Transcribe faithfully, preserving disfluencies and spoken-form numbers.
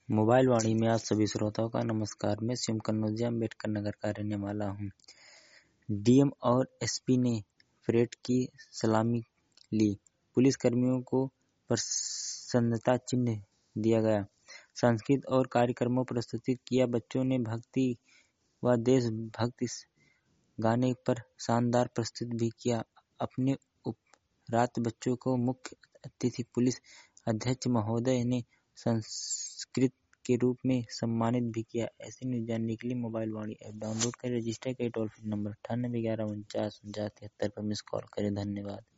Mobile वाणी में आप सभी श्रोताओं का नमस्कार। मैं शिवम कन्नौजिया अम्बेडकर नगर का रहने वाला हूँ। डीएम और एसपी ने परेड की सलामी ली। पुलिस कर्मियों को प्रसन्नता चिन्ह दिया गया। सांस्कृतिक और कार्यक्रमों प्रस्तुत किया। बच्चों ने भक्ति व देशभक्ति गाने पर शानदार प्रस्तुत भी किया। अपने उपरांत बच्चों को मुख्य अतिथि पुलिस अध्यक्ष महोदय ने संस्कृत के रूप में सम्मानित भी किया। ऐसे न्यूज जानने के लिए मोबाइल वाणी ऐप डाउनलोड करें, रजिस्टर करें, टोल फ्री नंबर अट्ठानबे ग्यारह उनचास उनचास तिहत्तर पर मिस कॉल करें। धन्यवाद।